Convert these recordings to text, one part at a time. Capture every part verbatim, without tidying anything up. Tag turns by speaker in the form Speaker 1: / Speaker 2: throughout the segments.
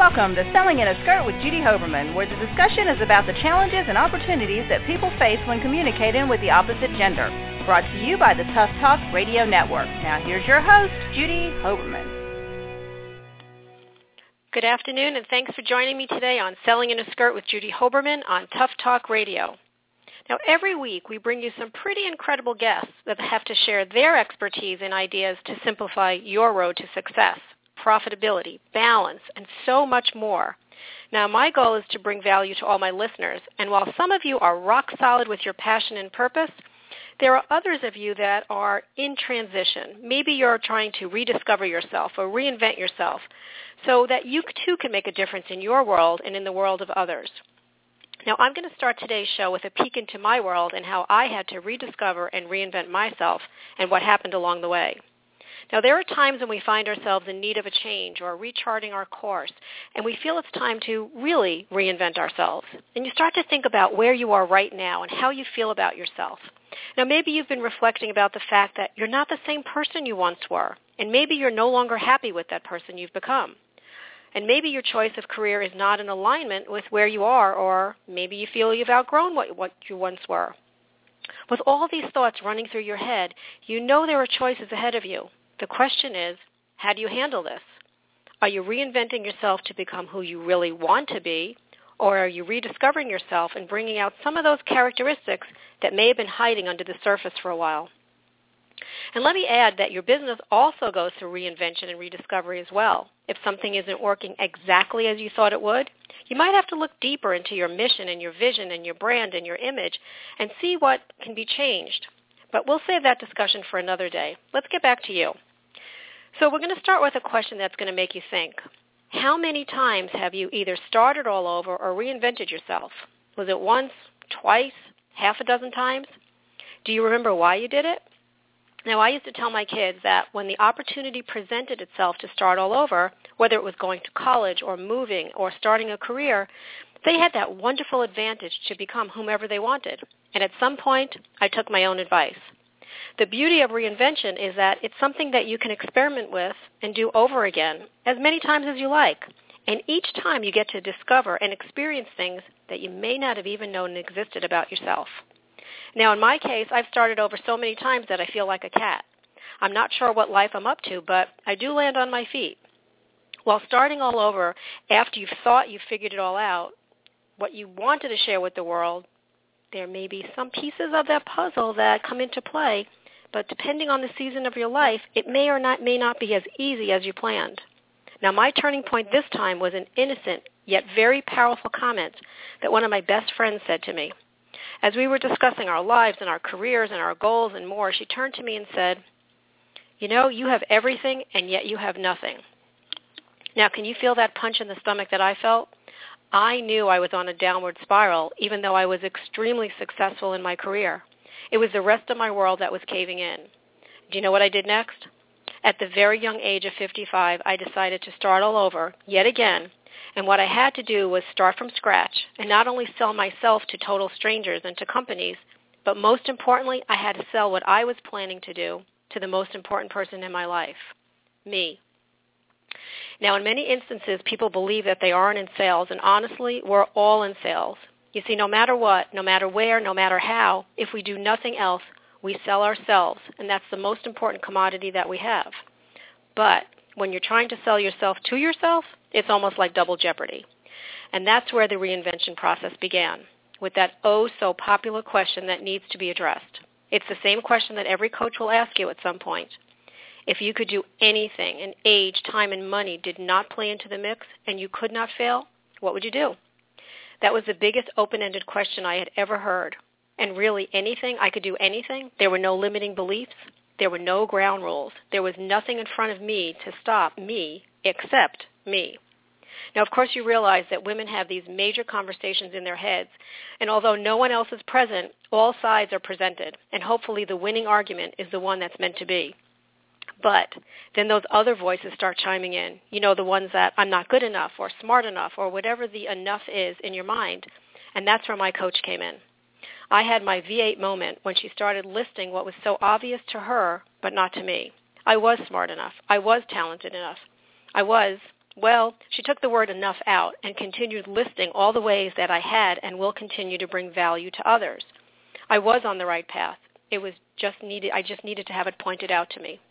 Speaker 1: Welcome to Selling in a Skirt with Judy Hoberman, where the discussion is about the challenges and opportunities that people face when communicating with the opposite gender. Brought to you by the Tough Talk Radio Network. Now here's your host, Judy Hoberman.
Speaker 2: Good afternoon, and thanks for joining me today on Selling in a Skirt with Judy Hoberman on Tough Talk Radio. Now, every week we bring you some pretty incredible guests that have to share their expertise and ideas to simplify your road to success, profitability, balance, and so much more. Now, my goal is to bring value to all my listeners, and while some of you are rock solid with your passion and purpose, there are others of you that are in transition. Maybe you're trying to rediscover yourself or reinvent yourself so that you too can make a difference in your world and in the world of others. Now, I'm going to start today's show with a peek into my world and how I had to rediscover and reinvent myself and what happened along the way. Now, there are times when we find ourselves in need of a change or recharting our course, and we feel it's time to really reinvent ourselves. And you start to think about where you are right now and how you feel about yourself. Now, maybe you've been reflecting about the fact that you're not the same person you once were, and maybe you're no longer happy with that person you've become. And maybe your choice of career is not in alignment with where you are, or maybe you feel you've outgrown what, what you once were. With all these thoughts running through your head, you know there are choices ahead of you. The question is, how do you handle this? Are you reinventing yourself to become who you really want to be, or are you rediscovering yourself and bringing out some of those characteristics that may have been hiding under the surface for a while? And let me add that your business also goes through reinvention and rediscovery as well. If something isn't working exactly as you thought it would, you might have to look deeper into your mission and your vision and your brand and your image and see what can be changed. But we'll save that discussion for another day. Let's get back to you. So we're going to start with a question that's going to make you think. How many times have you either started all over or reinvented yourself? Was it once, twice, half a dozen times? Do you remember why you did it? Now, I used to tell my kids that when the opportunity presented itself to start all over, whether it was going to college or moving or starting a career, they had that wonderful advantage to become whomever they wanted. And at some point, I took my own advice. The beauty of reinvention is that it's something that you can experiment with and do over again as many times as you like. And each time you get to discover and experience things that you may not have even known existed about yourself. Now, in my case, I've started over so many times that I feel like a cat. I'm not sure what life I'm up to, but I do land on my feet. While starting all over after you've thought you've figured it all out, what you wanted to share with the world, there may be some pieces of that puzzle that come into play, but depending on the season of your life, it may or not may not be as easy as you planned. Now, my turning point this time was an innocent yet very powerful comment that one of my best friends said to me. As we were discussing our lives and our careers and our goals and more, she turned to me and said, "You know, you have everything and yet you have nothing." Now, can you feel that punch in the stomach that I felt? I knew I was on a downward spiral, even though I was extremely successful in my career. It was the rest of my world that was caving in. Do you know what I did next? At the very young age of fifty-five, I decided to start all over, yet again, and what I had to do was start from scratch and not only sell myself to total strangers and to companies, but most importantly, I had to sell what I was planning to do to the most important person in my life, me. Now, in many instances, people believe that they aren't in sales, and honestly, we're all in sales. You see, no matter what, no matter where, no matter how, if we do nothing else, we sell ourselves, and that's the most important commodity that we have. But when you're trying to sell yourself to yourself, it's almost like double jeopardy. And that's where the reinvention process began, with that oh-so-popular question that needs to be addressed. It's the same question that every coach will ask you at some point. If you could do anything and age, time, and money did not play into the mix and you could not fail, what would you do? That was the biggest open-ended question I had ever heard. And really anything, I could do anything. There were no limiting beliefs. There were no ground rules. There was nothing in front of me to stop me except me. Now, of course, you realize that women have these major conversations in their heads, and although no one else is present, all sides are presented, and hopefully the winning argument is the one that's meant to be. But then those other voices start chiming in, you know, the ones that I'm not good enough or smart enough or whatever the enough is in your mind, and that's where my coach came in. I had my V eight moment when she started listing what was so obvious to her but not to me. I was smart enough. I was talented enough. I was, Well, she took the word enough out and continued listing all the ways that I had and will continue to bring value to others. I was on the right path. It was just needed, I just needed to have it pointed out to me.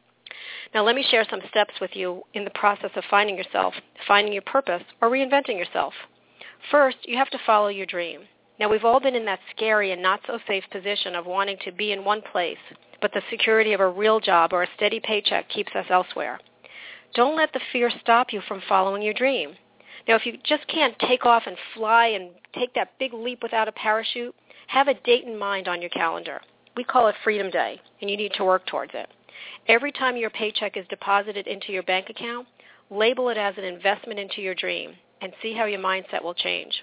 Speaker 2: Now let me share some steps with you in the process of finding yourself, finding your purpose, or reinventing yourself. First, you have to follow your dream. Now we've all been in that scary and not so safe position of wanting to be in one place, but the security of a real job or a steady paycheck keeps us elsewhere. Don't let the fear stop you from following your dream. Now, if you just can't take off and fly and take that big leap without a parachute, have a date in mind on your calendar. We call it Freedom Day, and you need to work towards it. Every time your paycheck is deposited into your bank account, label it as an investment into your dream and see how your mindset will change.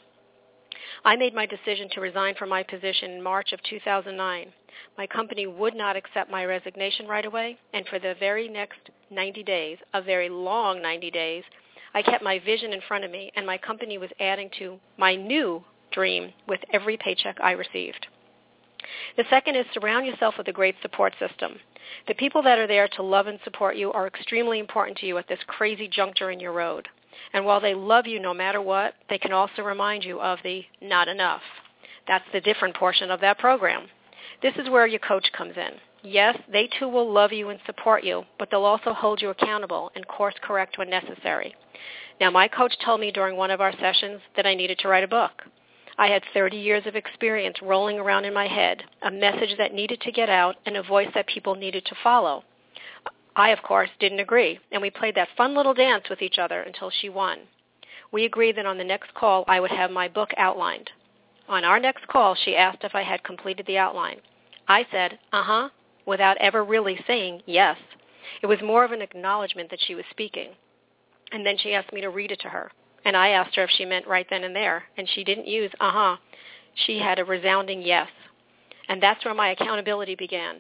Speaker 2: I made my decision to resign from my position in March of two thousand nine. My company would not accept my resignation right away, and for the very next ninety days, a very long ninety days, I kept my vision in front of me, and my company was adding to my new dream with every paycheck I received. The second is surround yourself with a great support system. The people that are there to love and support you are extremely important to you at this crazy juncture in your road. And while they love you no matter what, they can also remind you of the not enough. That's the different portion of that program. This is where your coach comes in. Yes, they too will love you and support you, but they'll also hold you accountable and course correct when necessary. Now, my coach told me during one of our sessions that I needed to write a book. I had thirty years of experience rolling around in my head, a message that needed to get out and a voice that people needed to follow. I, of course, didn't agree, and we played that fun little dance with each other until she won. We agreed that on the next call I would have my book outlined. On our next call, she asked if I had completed the outline. I said, uh-huh, without ever really saying yes. It was more of an acknowledgement that she was speaking. And then she asked me to read it to her. And I asked her if she meant right then and there, and she didn't use uh-huh. She had a resounding yes. And that's where my accountability began.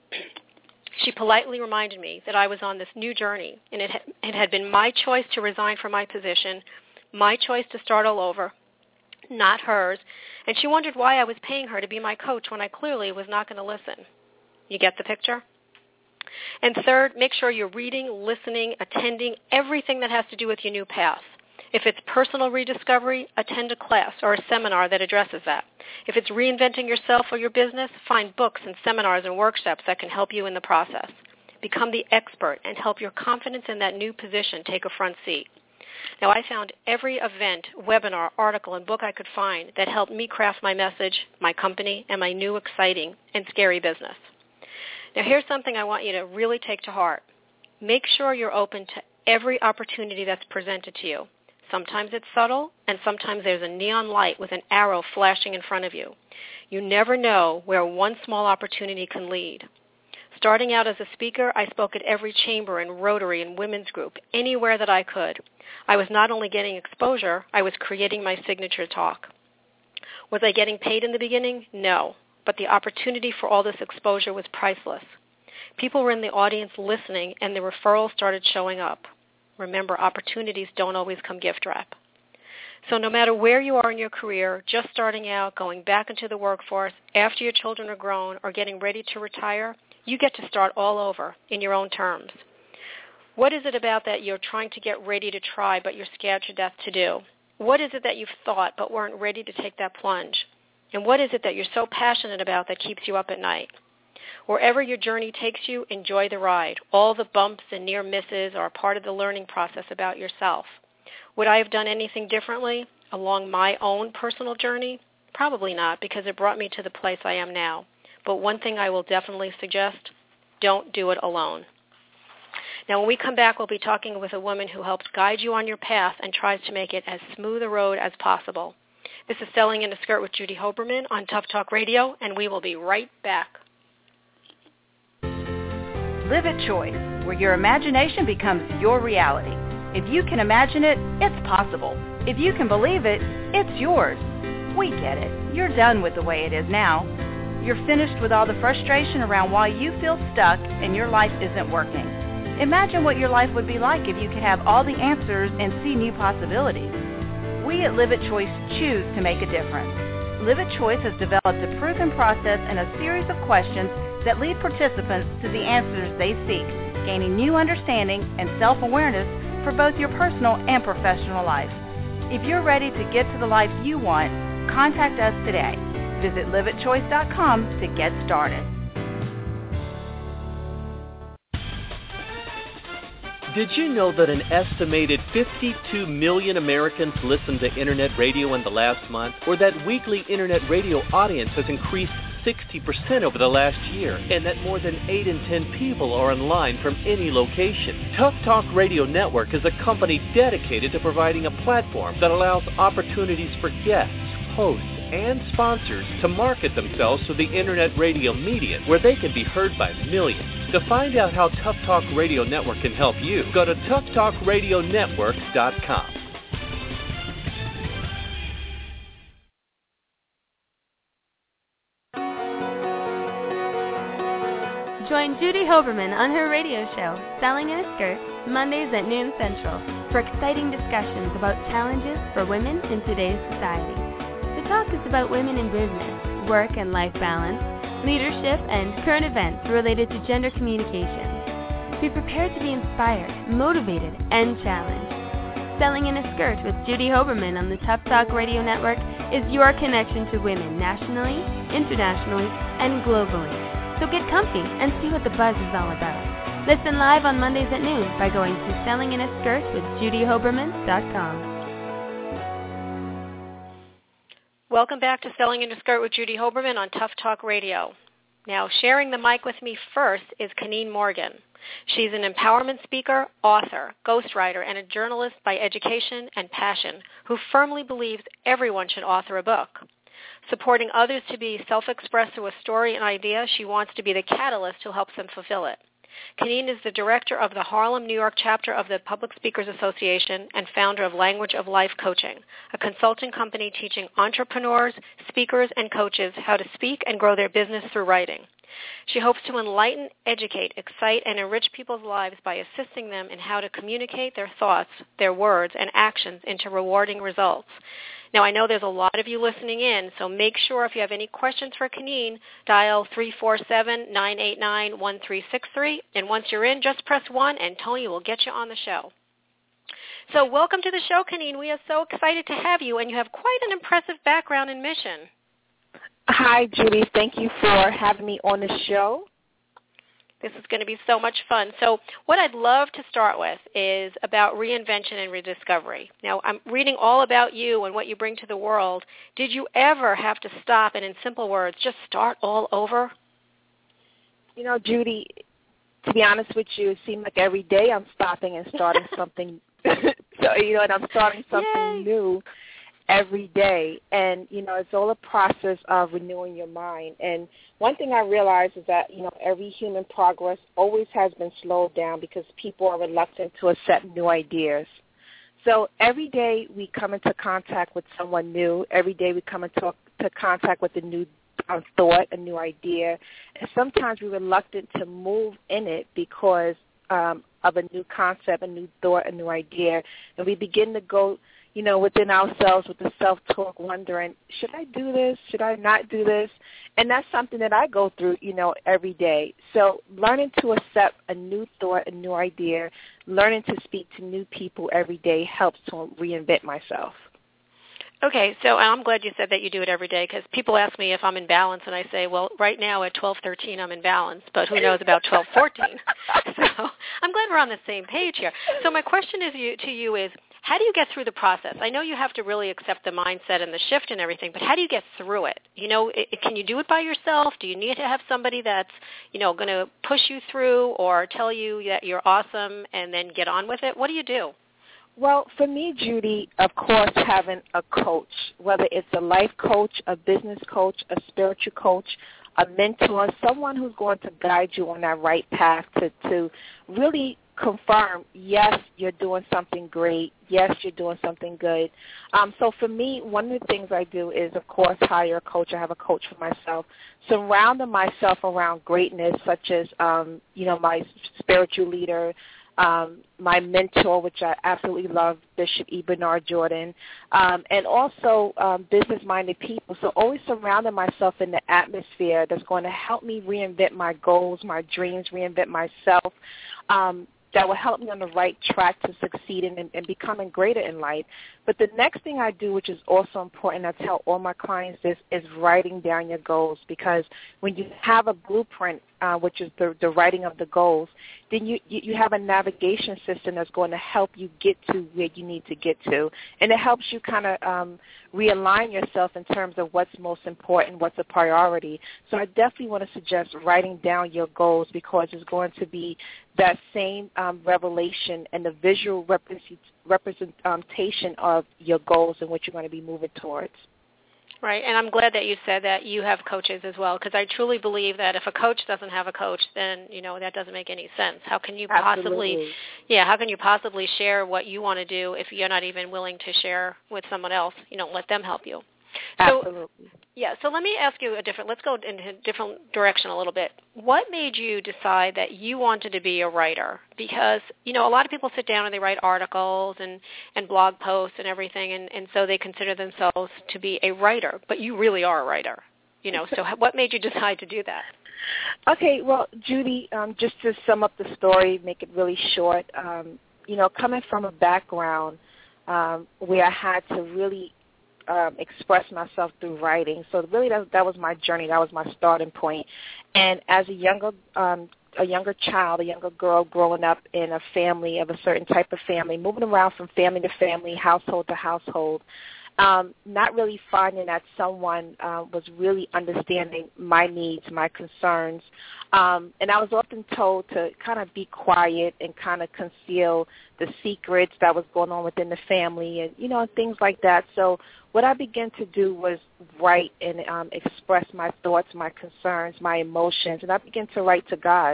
Speaker 2: She politely reminded me that I was on this new journey, and it, ha- it had been my choice to resign from my position, my choice to start all over, not hers, and she wondered why I was paying her to be my coach when I clearly was not going to listen. You get the picture? And third, make sure you're reading, listening, attending everything that has to do with your new path. If it's personal rediscovery, attend a class or a seminar that addresses that. If it's reinventing yourself or your business, find books and seminars and workshops that can help you in the process. Become the expert and help your confidence in that new position take a front seat. Now, I found every event, webinar, article, and book I could find that helped me craft my message, my company, and my new exciting and scary business. Now, here's something I want you to really take to heart. Make sure you're open to every opportunity that's presented to you. Sometimes it's subtle, and sometimes there's a neon light with an arrow flashing in front of you. You never know where one small opportunity can lead. Starting out as a speaker, I spoke at every chamber and Rotary and women's group, anywhere that I could. I was not only getting exposure, I was creating my signature talk. Was I getting paid in the beginning? No, but the opportunity for all this exposure was priceless. People were in the audience listening, and the referrals started showing up. Remember, opportunities don't always come gift wrap. So no matter where you are in your career, just starting out, going back into the workforce, after your children are grown, or getting ready to retire, you get to start all over in your own terms. What is it about that you're trying to get ready to try but you're scared to death to do? What is it that you've thought but weren't ready to take that plunge? And what is it that you're so passionate about that keeps you up at night? Wherever your journey takes you, enjoy the ride. All the bumps and near misses are part of the learning process about yourself. Would I have done anything differently along my own personal journey? Probably not, because it brought me to the place I am now. But one thing I will definitely suggest, don't do it alone. Now, when we come back, we'll be talking with a woman who helps guide you on your path and tries to make it as smooth a road as possible. This is Selling in a Skirt with Judy Hoberman on Tough Talk Radio, and we will be right back.
Speaker 1: Live at Choice, where your imagination becomes your reality. If you can imagine it, it's possible. If you can believe it, it's yours. We get it. You're done with the way it is now. You're finished with all the frustration around why you feel stuck and your life isn't working. Imagine what your life would be like if you could have all the answers and see new possibilities. We at Live at Choice choose to make a difference. Live at Choice has developed a proven process and a series of questions that lead participants to the answers they seek, gaining new understanding and self-awareness for both your personal and professional life. If you're ready to get to the life you want, contact us today. Visit live it choice dot com to get started.
Speaker 3: Did you know that an estimated fifty-two million Americans listened to Internet radio in the last month? Or that weekly Internet radio audience has increased sixty percent over the last year, and that more than eight in ten people are online from any location? Tough Talk Radio Network is a company dedicated to providing a platform that allows opportunities for guests, hosts, and sponsors to market themselves to the Internet radio medium, where they can be heard by millions. To find out how Tough Talk Radio Network can help you, go to tough talk radio network dot com.
Speaker 4: Join Judy Hoberman on her radio show, Selling in a Skirt, Mondays at noon Central, for exciting discussions about challenges for women in today's society. The talk is about women in business, work and life balance, leadership, and current events related to gender communication. Be prepared to be inspired, motivated, and challenged. Selling in a Skirt with Judy Hoberman on the Tough Talk Radio Network is your connection to women nationally, internationally, and globally. So get comfy and see what the buzz is all about. Listen live on Mondays at noon by going to selling in a skirt with judy hoberman dot com.
Speaker 2: Welcome back to Selling in a Skirt with Judy Hoberman on Tough Talk Radio. Now, sharing the mic with me first is Keneen Morgan. She's an empowerment speaker, author, ghostwriter, and a journalist by education and passion who firmly believes everyone should author a book. Supporting others to be self-expressed through a story and idea, she wants to be the catalyst who helps them fulfill it. Keneen is the director of the Harlem, New York chapter of the Public Speakers Association and founder of Language of Life Coaching, a consulting company teaching entrepreneurs, speakers, and coaches how to speak and grow their business through writing. She hopes to enlighten, educate, excite, and enrich people's lives by assisting them in how to communicate their thoughts, their words, and actions into rewarding results. Now, I know there's a lot of you listening in, so make sure if you have any questions for Keneen, dial three four seven, nine eight nine, one three six three, and once you're in, just press one, and Tony will get you on the show. So welcome to the show, Keneen. We are so excited to have you, and you have quite an impressive background and mission.
Speaker 5: Hi, Judy. Thank you for having me on the show.
Speaker 2: This is going to be so much fun. So what I'd love to start with is about reinvention and rediscovery. Now, I'm reading all about you and what you bring to the world. Did you ever have to stop and, in simple words, just start all over?
Speaker 5: You know, Judy, to be honest with you, it seems like every day I'm stopping and starting something. So, you know, and I'm starting something
Speaker 2: Yay.
Speaker 5: new every day. And, you know, it's all a process of renewing your mind. And one thing I realize is that, you know, every human progress always has been slowed down because people are reluctant to accept new ideas. So every day we come into contact with someone new. Every day we come into to contact with a new uh, thought, a new idea. And sometimes we're reluctant to move in it because um, of a new concept, a new thought, a new idea. And we begin to go, you know, within ourselves with the self-talk, wondering, should I do this? Should I not do this? And that's something that I go through, you know, every day. So learning to accept a new thought, a new idea, learning to speak to new people every day helps to reinvent myself.
Speaker 2: Okay, so I'm glad you said that you do it every day because people ask me if I'm in balance, and I say, well, right now at twelve thirteen I'm in balance, but who knows about twelve fourteen? So I'm glad we're on the same page here. So my question is you, to you is, how do you get through the process? I know you have to really accept the mindset and the shift and everything, but how do you get through it? You know, it, can you do it by yourself? Do you need to have somebody that's, you know, going to push you through or tell you that you're awesome and then get on with it? What do you do?
Speaker 5: Well, for me, Judy, of course, having a coach, whether it's a life coach, a business coach, a spiritual coach, a mentor, someone who's going to guide you on that right path to, to really confirm, yes, you're doing something great. Yes, you're doing something good. Um, so for me, one of the things I do is, of course, hire a coach. I have a coach for myself. Surrounding myself around greatness, such as, um, you know, my spiritual leader, um, my mentor, which I absolutely love, Bishop E. Bernard Jordan, um, and also um, business-minded people. So always surrounding myself in the atmosphere that's going to help me reinvent my goals, my dreams, reinvent myself. Um, that will help me on the right track to succeed and, and becoming greater in life. But the next thing I do, which is also important, I tell all my clients this, is writing down your goals, because when you have a blueprint, uh, which is the, the writing of the goals, then you, you, you have a navigation system that's going to help you get to where you need to get to. And it helps you kind of um, realign yourself in terms of what's most important, what's a priority. So I definitely want to suggest writing down your goals, because it's going to be that same um, revelation and the visual represent, representation of your goals and what you're going to be moving towards.
Speaker 2: Right, and I'm glad that you said that you have coaches as well, because I truly believe that if a coach doesn't have a coach, then, you know, that doesn't make any sense. How can you possibly,
Speaker 5: Absolutely.
Speaker 2: yeah, how can you possibly share what you want to do if you're not even willing to share with someone else? You know, let them help you.
Speaker 5: Absolutely.
Speaker 2: So, yeah, so let me ask you a different, let's go in a different direction a little bit. What made you decide that you wanted to be a writer? Because, you know, a lot of people sit down and they write articles and, and blog posts and everything, and, and so they consider themselves to be a writer, but you really are a writer, you know, so what made you decide to do that?
Speaker 5: Okay, well, Judy, um, just to sum up the story, make it really short, um, you know, coming from a background um, where I had to really Um, express myself through writing. So really that, that was my journey. That was my starting point. And as a younger um, a younger child, a younger girl growing up in a family of a certain type of family, moving around from family to family, household to household, um, not really finding that someone uh, was really understanding my needs, my concerns. Um, and I was often told to kind of be quiet and kind of conceal the secrets that was going on within the family and, you know, things like that. So what I began to do was write and um, express my thoughts, my concerns, my emotions, and I began to write to God.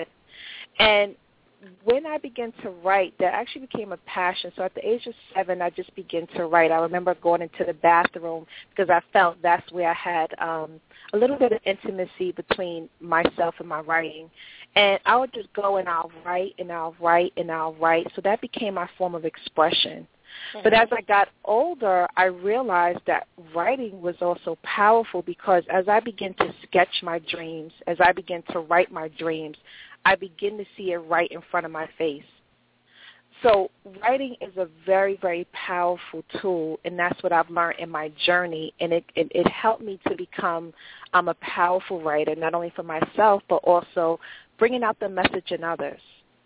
Speaker 5: And when I began to write, that actually became a passion. So at the age of seven, I just began to write. I remember going into the bathroom because I felt that's where I had um, a little bit of intimacy between myself and my writing. And I would just go and I'll write and I'll write and I'll write. So that became my form of expression. Mm-hmm. But as I got older, I realized that writing was also powerful, because as I began to sketch my dreams, as I began to write my dreams, I begin to see it right in front of my face. So writing is a very, very powerful tool, and that's what I've learned in my journey, and it, it, it helped me to become um, a powerful writer, not only for myself, but also bringing out the message in others.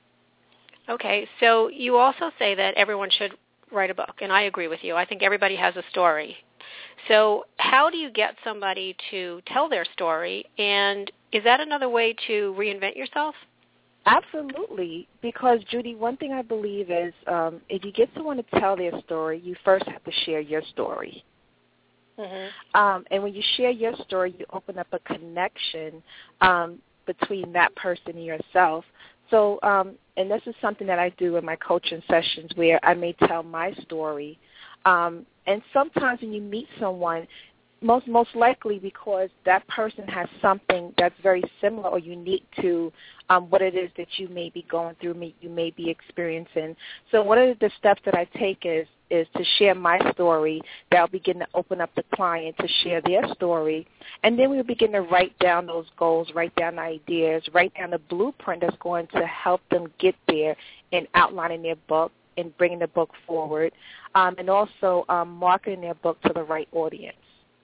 Speaker 2: Okay, so you also say that everyone should write a book, and I agree with you. I think everybody has a story. So how do you get somebody to tell their story, and is that another way to reinvent yourself?
Speaker 5: Absolutely, because, Judy, one thing I believe is um, if you get someone to tell their story, you first have to share your story. Mm-hmm. Um, and when you share your story, you open up a connection um, between that person and yourself. So, um, and this is something that I do in my coaching sessions, where I may tell my story. Um, and sometimes when you meet someone, most most likely because that person has something that's very similar or unique to um, what it is that you may be going through, may, you may be experiencing. So one of the steps that I take is is to share my story. That'll begin to open up the client to share their story. And then we'll begin to write down those goals, write down ideas, write down the blueprint that's going to help them get there in outlining their book and bringing the book forward, um, and also um, marketing their book to the right audience.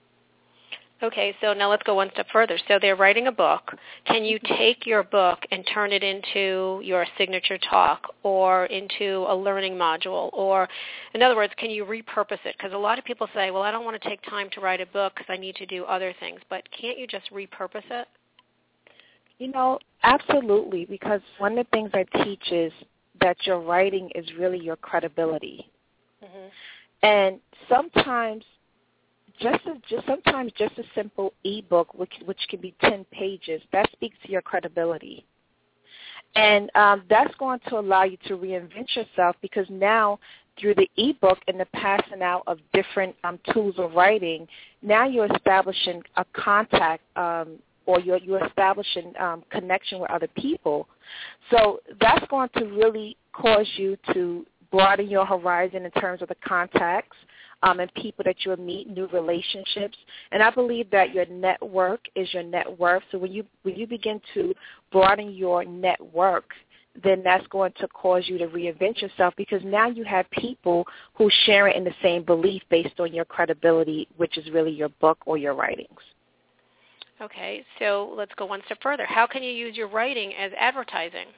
Speaker 2: Okay, so now let's go one step further. So they're writing a book. Can you take your book and turn it into your signature talk or into a learning module? Or, in other words, can you repurpose it? Because a lot of people say, well, I don't want to take time to write a book because I need to do other things. But can't you just repurpose it?
Speaker 5: You know, absolutely, because one of the things I teach is that your writing is really your credibility. Mm-hmm. And sometimes Just, a, just sometimes just a simple e-book, which, which can be ten pages, that speaks to your credibility. And um, that's going to allow you to reinvent yourself, because now through the e-book and the passing out of different um, tools of writing, now you're establishing a contact um, or you're, you're establishing um, connection with other people. So that's going to really cause you to broaden your horizon in terms of the contacts, Um, and people that you'll meet, new relationships. And I believe that your network is your net worth. So when you when you begin to broaden your network, then that's going to cause you to reinvent yourself, because now you have people who share in the same belief based on your credibility, which is really your book or your writings.
Speaker 2: Okay, so let's go one step further. How can you use your writing as advertising?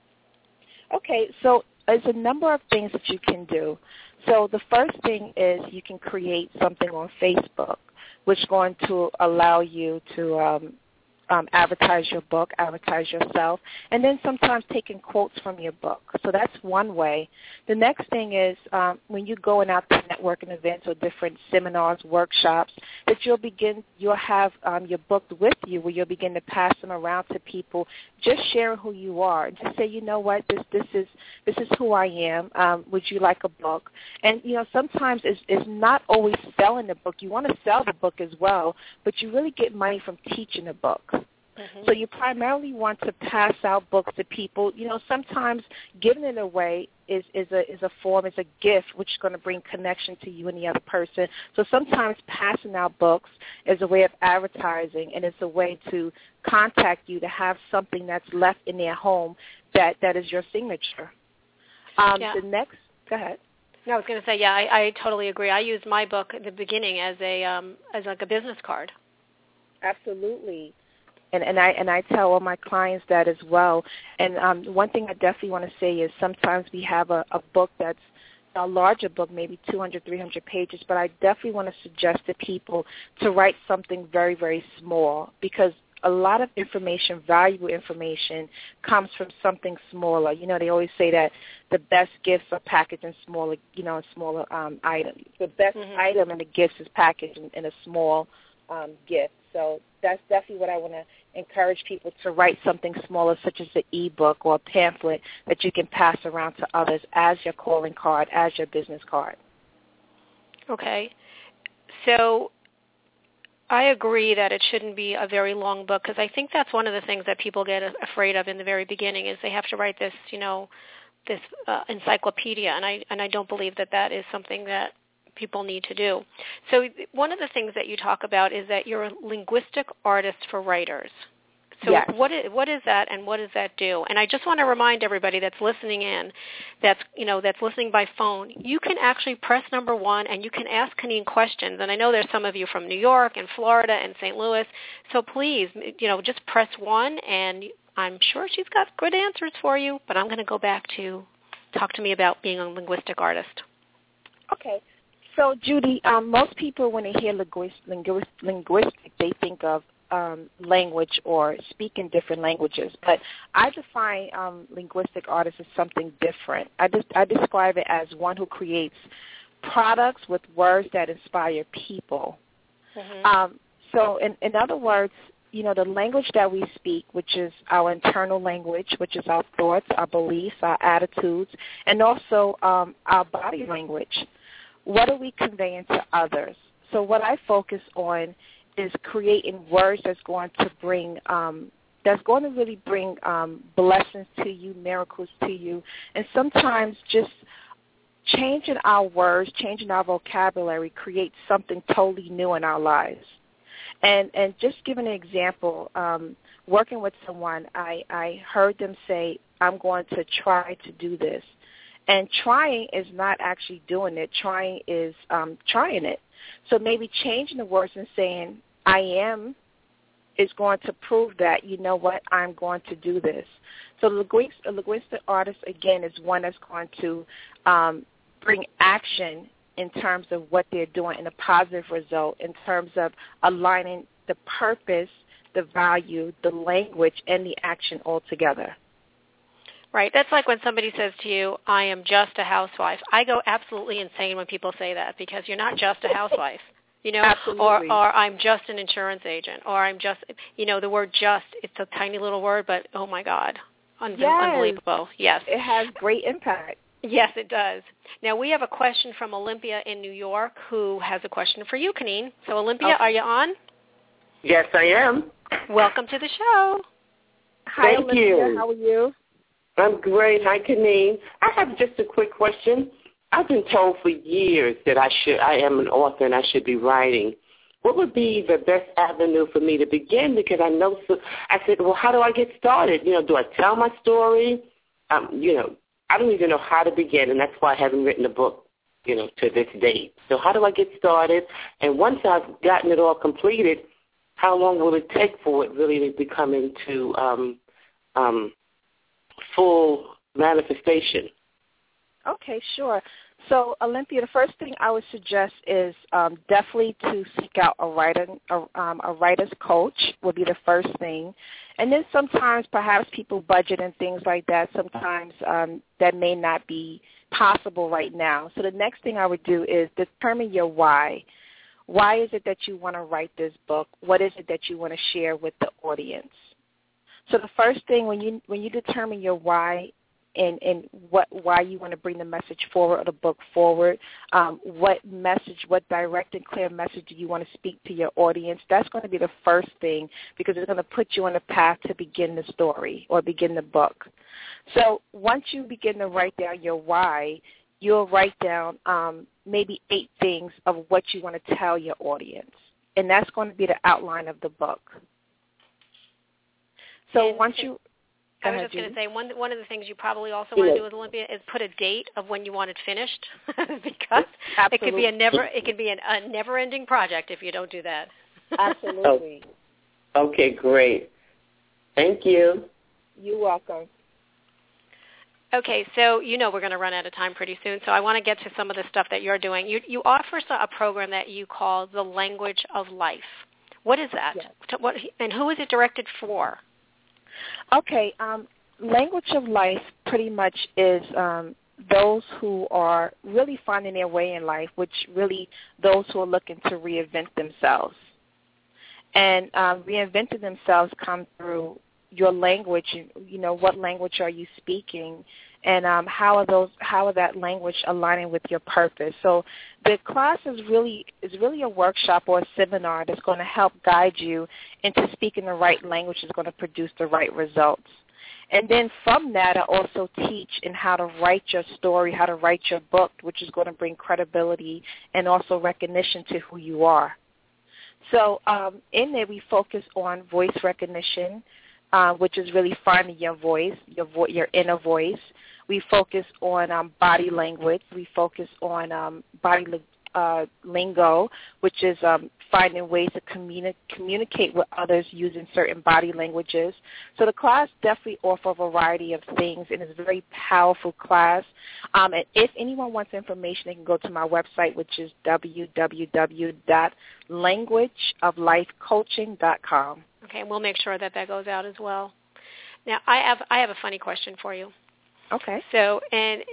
Speaker 5: Okay, so there's a number of things that you can do. So the first thing is you can create something on Facebook, which is going to allow you to um, um, advertise your book, advertise yourself, and then sometimes taking quotes from your book. So that's one way. The next thing is um, when you're going out to networking events or different seminars, workshops, that you'll begin, you'll have um, your book with you, where you'll begin to pass them around to people, just sharing who you are, and just say, you know what, this this is this is who I am. Um, would you like a book? And you know, sometimes it's, it's not always selling the book. You want to sell the book as well, but you really get money from teaching the book. Mm-hmm. So you primarily want to pass out books to people. You know, sometimes giving it away is, is a is a form, is a gift, which is going to bring connection to you and the other person. So sometimes passing out books is a way of advertising, and it's a way to contact you, to have something that's left in their home that, that is your signature. Um,
Speaker 2: yeah.
Speaker 5: The next, go ahead.
Speaker 2: No, I was going to say, yeah, I, I totally agree. I used my book at the beginning as a um, as like a business card.
Speaker 5: Absolutely. And, and I and I tell all my clients that as well. And um, one thing I definitely want to say is sometimes we have a, a book that's a larger book, maybe two hundred, three hundred pages, but I definitely want to suggest to people to write something very, very small, because a lot of information, valuable information, comes from something smaller. You know, they always say that the best gifts are packaged in smaller, you know, smaller um, items. The best mm-hmm. item in the gifts is packaged in, in a small um, gift. So that's definitely what I want to encourage people to write, something smaller, such as an e-book or a pamphlet that you can pass around to others as your calling card, as your business card.
Speaker 2: Okay. So I agree that it shouldn't be a very long book, because I think that's one of the things that people get afraid of in the very beginning, is they have to write this, you know, this uh, encyclopedia, and I and I don't believe that that is something that people need to do. So one of the things that you talk about is that you're a linguistic artist for writers. So
Speaker 5: yes.
Speaker 2: what is, what is that, and what does that do? And I just want to remind everybody that's listening in, that's you know that's listening by phone, you can actually press number one and you can ask Kaneen questions. And I know there's some of you from New York and Florida and Saint Louis, so please, you know, just press one, and I'm sure she's got good answers for you. But I'm going to go back to talk to me about being a linguistic artist.
Speaker 5: Okay. So, Judy, um, most people, when they hear linguist, linguist, linguistic, they think of um, language or speaking different languages. But I define um, linguistic artist as something different. I, just, I describe it as one who creates products with words that inspire people. Mm-hmm. Um, so, in, in other words, you know, the language that we speak, which is our internal language, which is our thoughts, our beliefs, our attitudes, and also um, our body language. What are we conveying to others? So what I focus on is creating words that's going to bring, um, that's going to really bring um, blessings to you, miracles to you, and sometimes just changing our words, changing our vocabulary creates something totally new in our lives. And and just giving an example, um, working with someone, I, I heard them say, I'm going to try to do this. And trying is not actually doing it. Trying is um, trying it. So maybe changing the words and saying, I am, is going to prove that, you know what, I'm going to do this. So the linguistic, linguistic artist, again, is one that's going to um, bring action in terms of what they're doing in a positive result, in terms of aligning the purpose, the value, the language, and the action all together.
Speaker 2: Right. That's like when somebody says to you, I am just a housewife. I go absolutely insane when people say that, because you're not just a housewife, you know,
Speaker 5: absolutely.
Speaker 2: or or I'm just an insurance agent, or I'm just, you know, the word just, it's a tiny little word, but oh my God, Unbe-
Speaker 5: yes.
Speaker 2: unbelievable. Yes.
Speaker 5: It has great impact.
Speaker 2: Yes, it does. Now, we have a question from Olympia in New York, who has a question for you, Kaneen. So, Olympia,
Speaker 5: okay.
Speaker 2: are you on?
Speaker 6: Yes, I am.
Speaker 2: Welcome to the show.
Speaker 5: Hi,
Speaker 6: Thank
Speaker 5: Olympia.
Speaker 6: you.
Speaker 5: How are you?
Speaker 6: I'm great. Hi, Kaneen. I have just a quick question. I've been told for years that I should, I am an author and I should be writing. What would be the best avenue for me to begin? Because I know, so, I said, well, how do I get started? You know, do I tell my story? um, you know, I don't even know how to begin, and that's why I haven't written a book, you know, to this date. So how do I get started? And once I've gotten it all completed, how long will it take for it really to become into um, um, full manifestation?
Speaker 5: Okay, sure. So, Olympia, the first thing I would suggest is um, definitely to seek out a writer, a, um, a writer's coach would be the first thing. And then sometimes perhaps people budget and things like that. Sometimes um, that may not be possible right now. So the next thing I would do is determine your why. Why is it that you want to write this book? What is it that you want to share with the audience? So the first thing when you when you determine your why, and, and what why you want to bring the message forward or the book forward, um, what message, what direct and clear message do you want to speak to your audience, that's going to be the first thing because it's going to put you on the path to begin the story or begin the book. So once you begin to write down your why, you'll write down um, maybe eight things of what you want to tell your audience, and that's going to be the outline of the book. So
Speaker 2: and
Speaker 5: once you...
Speaker 2: I was just going to say, one one of the things you probably also want to do with Olympia is put a date of when you want it finished, because Absolutely. it could be a never it could be an, a never-ending project if you don't do that.
Speaker 5: Absolutely.
Speaker 6: Oh. Okay, great. Thank you.
Speaker 5: You're welcome.
Speaker 2: Okay, so you know we're going to run out of time pretty soon, so I want to get to some of the stuff that you're doing. You you offer a program that you call the Language of Life. What is that?
Speaker 5: Yes.
Speaker 2: What, and who is it directed for?
Speaker 5: Okay, um, Language of Life pretty much is um, those who are really finding their way in life, which really those who are looking to reinvent themselves. And um, reinventing themselves come through your language. You know, what language are you speaking, and um, how are those? How are that language aligning with your purpose? So the class is really is really a workshop or a seminar that's going to help guide you into speaking the right language that's going to produce the right results. And then from that, I also teach in how to write your story, how to write your book, which is going to bring credibility and also recognition to who you are. So um, in there, we focus on voice recognition, uh, which is really finding your voice, your vo- your inner voice. We focus on um, body language. We focus on um, body uh, lingo, which is um, finding ways to communi- communicate with others using certain body languages. So the class definitely offers a variety of things, and it's a very powerful class. Um, and if anyone wants information, they can go to my website, which is w w w dot language of life coaching dot com.
Speaker 2: Okay, we'll make sure that that goes out as well. Now, I have I have a funny question for you.
Speaker 5: Okay.
Speaker 2: So, and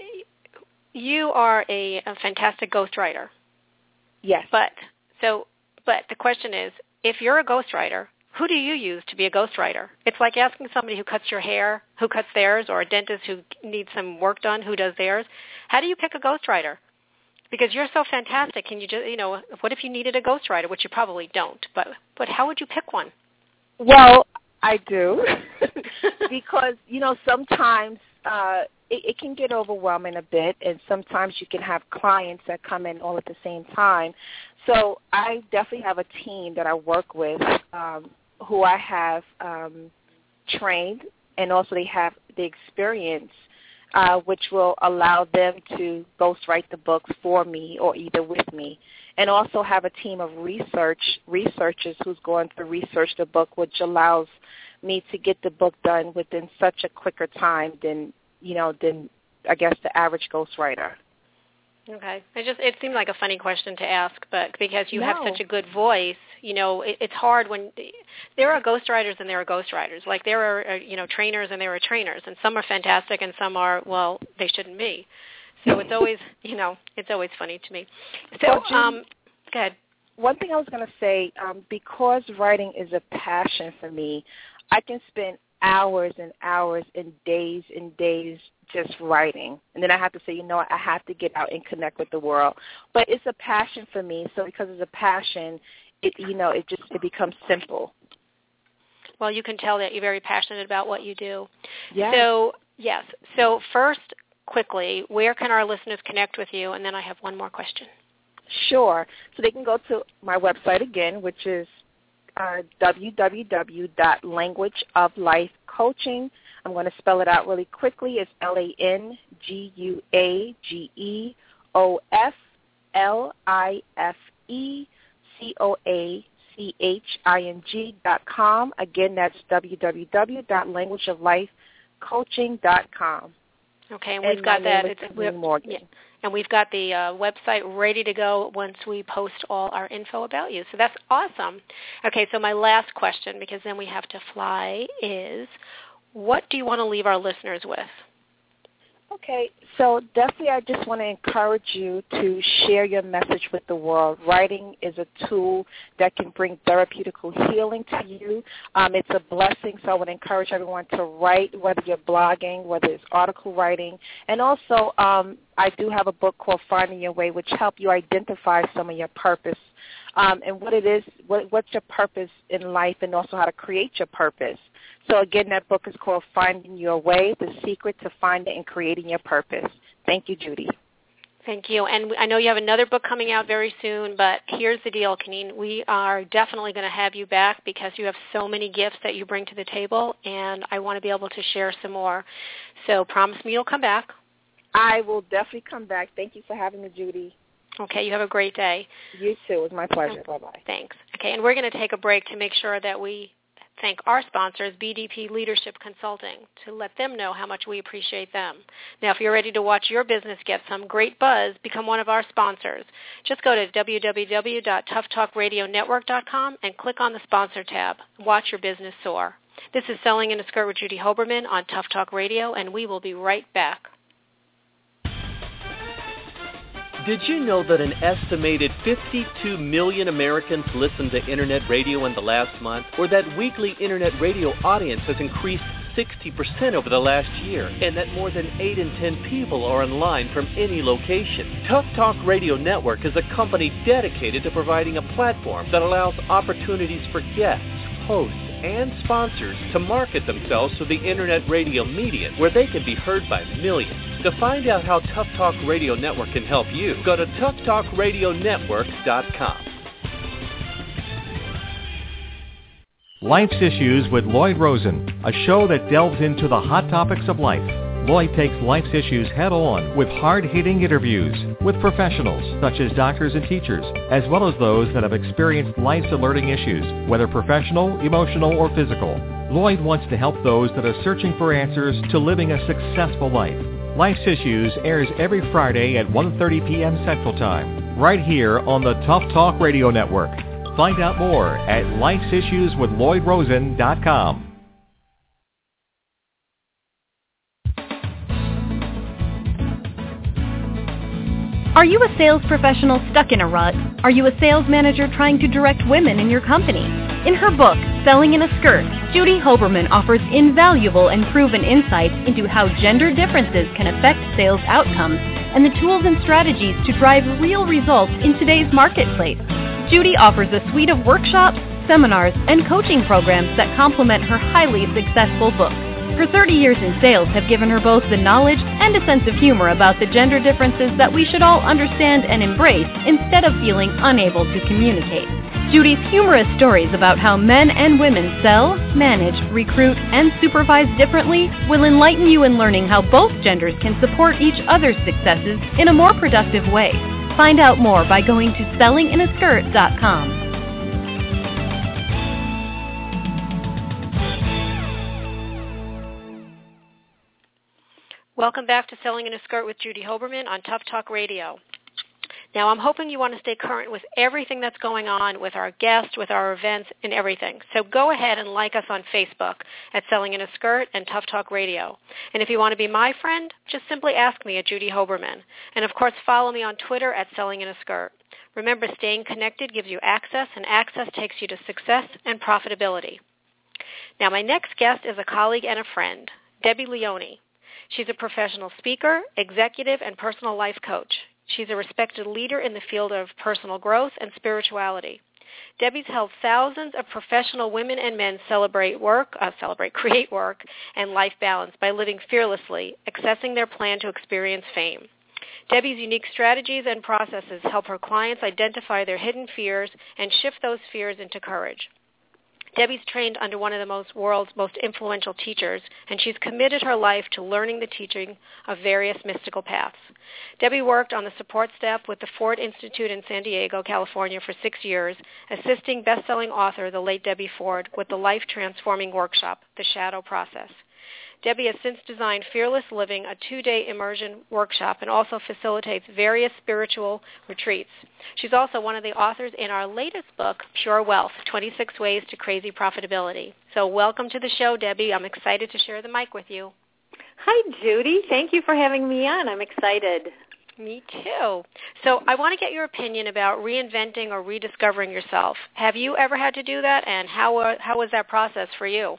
Speaker 2: you are a, a fantastic ghostwriter.
Speaker 5: Yes.
Speaker 2: But so, but the question is, if you're a ghostwriter, who do you use to be a ghostwriter? It's like asking somebody who cuts your hair, who cuts theirs, or a dentist who needs some work done, who does theirs. How do you pick a ghostwriter? Because you're so fantastic. Can you just, you know, what if you needed a ghostwriter, which you probably don't, but but how would you pick one?
Speaker 5: Well, I do, because, you know, sometimes uh, it, it can get overwhelming a bit, and sometimes you can have clients that come in all at the same time. So I definitely have a team that I work with um, who I have um, trained, and also they have the experience, uh, which will allow them to ghostwrite the books for me or either with me. And also have a team of research researchers who's going to research the book, which allows me to get the book done within such a quicker time than, you know, than I guess the average ghostwriter.
Speaker 2: Okay. It just it seemed like a funny question to ask, but because you
Speaker 5: no.
Speaker 2: have such a good voice, you know, it, it's hard when there are ghostwriters and there are ghostwriters. Like there are, you know, trainers and there are trainers, and some are fantastic and some are, well, they shouldn't be. So it's always, you know, it's always funny to me. So,
Speaker 5: well, Judy,
Speaker 2: um, go ahead.
Speaker 5: One thing I was going to say, um, because writing is a passion for me, I can spend hours and hours and days and days just writing. And then I have to say, you know what, I have to get out and connect with the world. But it's a passion for me, so because it's a passion, it, you know, it just it becomes simple.
Speaker 2: Well, you can tell that you're very passionate about what you do.
Speaker 5: Yes.
Speaker 2: So, yes. So first, quickly, where can our listeners connect with you? And then I have one more question.
Speaker 5: Sure. So they can go to my website again, which is uh, w w w dot language of life coaching I'm going to spell it out really quickly. It's L A N G U A G E O F L I F E C O A C H I N G dot com. Again, that's w w w dot language of life coaching dot com.
Speaker 2: Okay, and we've and got that. It's, we've,
Speaker 5: Morgan.
Speaker 2: Yeah, and we've got the uh, website ready to go once we post all our info about you. So that's awesome. Okay, so my last question, because then we have to fly, is what do you want to leave our listeners with?
Speaker 5: Okay, so definitely I just want to encourage you to share your message with the world. Writing is a tool that can bring therapeutical healing to you. Um, it's a blessing, so I would encourage everyone to write, whether you're blogging, whether it's article writing. And also um, I do have a book called Finding Your Way, which helps you identify some of your purpose um, and what it is, what, what's your purpose in life, and also how to create your purpose. So, again, that book is called Finding Your Way, The Secret to Finding and Creating Your Purpose. Thank you, Judy.
Speaker 2: Thank you. And I know you have another book coming out very soon, but here's the deal, Keneen. We are definitely going to have you back because you have so many gifts that you bring to the table, and I want to be able to share some more. So promise me you'll come back.
Speaker 5: I will definitely come back. Thank you for having me, Judy.
Speaker 2: Okay, you have a great day.
Speaker 5: You too. It was my pleasure. Bye-bye.
Speaker 2: Thanks. Okay, and we're going to take a break to make sure that we thank our sponsors, B D P Leadership Consulting, to let them know how much we appreciate them. Now, if you're ready to watch your business get some great buzz, become one of our sponsors. Just go to w w w dot tough talk radio network dot com and click on the Sponsor tab. Watch your business soar. This is Selling in a Skirt with Judy Hoberman on Tough Talk Radio, and we will be right back.
Speaker 3: Did you know that an estimated fifty-two million Americans listened to Internet radio in the last month, or that weekly Internet radio audience has increased sixty percent over the last year, and that more than eight in ten people are online from any location? Tough Talk Radio Network is a company dedicated to providing a platform that allows opportunities for guests, hosts, and sponsors to market themselves to the Internet radio media, where they can be heard by millions. To find out how Tough Talk Radio Network can help you, go to tough talk radio network dot com.
Speaker 7: Life's Issues with Lloyd Rosen, a show that delves into the hot topics of life. Lloyd takes life's issues head-on with hard-hitting interviews with professionals such as doctors and teachers, as well as those that have experienced life's alerting issues, whether professional, emotional, or physical. Lloyd wants to help those that are searching for answers to living a successful life. Life's Issues airs every Friday at one thirty p.m. Central Time, right here on the Tough Talk Radio Network. Find out more at lifes issues with lloyd rosen dot com.
Speaker 8: Are you a sales professional stuck in a rut? Are you a sales manager trying to direct women in your company? In her book, Selling in a Skirt, Judy Hoberman offers invaluable and proven insights into how gender differences can affect sales outcomes and the tools and strategies to drive real results in today's marketplace. Judy offers a suite of workshops, seminars, and coaching programs that complement her highly successful book. Her thirty years in sales have given her both the knowledge and a sense of humor about the gender differences that we should all understand and embrace instead of feeling unable to communicate. Judy's humorous stories about how men and women sell, manage, recruit, and supervise differently will enlighten you in learning how both genders can support each other's successes in a more productive way. Find out more by going to selling in a skirt dot com.
Speaker 2: Welcome back to Selling in a Skirt with Judy Hoberman on Tough Talk Radio. Now, I'm hoping you want to stay current with everything that's going on with our guests, with our events, and everything. So go ahead and like us on Facebook at Selling in a Skirt and Tough Talk Radio. And if you want to be my friend, just simply ask me at Judy Hoberman. And, of course, follow me on Twitter at Selling in a Skirt. Remember, staying connected gives you access, and access takes you to success and profitability. Now, my next guest is a colleague and a friend, Debbie Leone. She's a professional speaker, executive, and personal life coach. She's a respected leader in the field of personal growth and spirituality. Debbie's helped thousands of professional women and men celebrate work, uh, celebrate, create work, and life balance by living fearlessly, accessing their plan to experience fame. Debbie's unique strategies and processes help her clients identify their hidden fears and shift those fears into courage. Debbie's trained under one of the most world's most influential teachers, and she's committed her life to learning the teaching of various mystical paths. Debbie worked on the support staff with the Ford Institute in San Diego, California for six years, assisting best-selling author, the late Debbie Ford, with the life-transforming workshop, The Shadow Process. Debbie has since designed Fearless Living, a two-day immersion workshop, and also facilitates various spiritual retreats. She's also one of the authors in our latest book, Pure Wealth, twenty-six Ways to Crazy Profitability. So welcome to the show, Debbie. I'm excited to share the mic with you.
Speaker 9: Hi, Judy. Thank you for having me on. I'm excited.
Speaker 2: Me too. So I want to get your opinion about reinventing or rediscovering yourself. Have you ever had to do that, and how, uh, how was that process for you?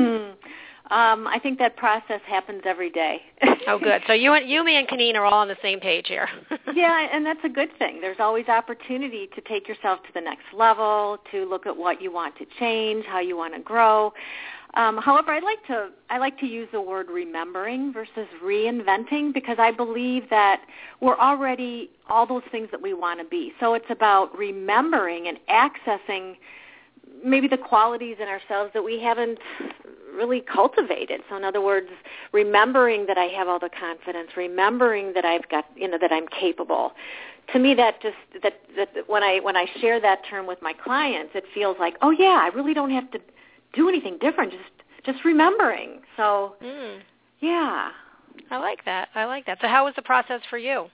Speaker 9: Um, I think that process happens every day.
Speaker 2: Oh, good. So you and you, me, and Kaneen are all on the same page here.
Speaker 9: Yeah, and that's a good thing. There's always opportunity to take yourself to the next level, to look at what you want to change, how you want to grow. Um, however, I like to I like to use the word remembering versus reinventing, because I believe that we're already all those things that we want to be. So it's about remembering and accessing maybe the qualities in ourselves that we haven't really cultivated. So in other words, remembering that I have all the confidence, remembering that I've got, you know, that I'm capable. To me, that just that that when I when I share that term with my clients, it feels like, oh yeah, I really don't have to do anything different. Just just remembering. So
Speaker 2: mm.
Speaker 9: yeah,
Speaker 2: I like that. I like that. So how was the process for you?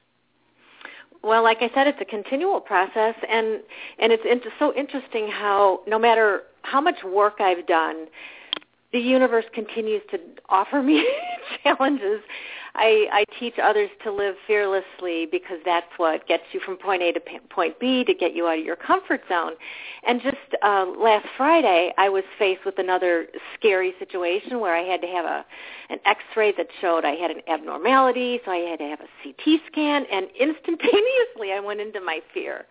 Speaker 9: Well, like I said, it's a continual process, and and it's inter- so interesting how no matter how much work I've done, the universe continues to offer me challenges. I, I teach others to live fearlessly, because that's what gets you from point A to point B, to get you out of your comfort zone. And just uh, last Friday, I was faced with another scary situation where I had to have a an X-ray that showed I had an abnormality, so I had to have a C T scan, and instantaneously I went into my fear.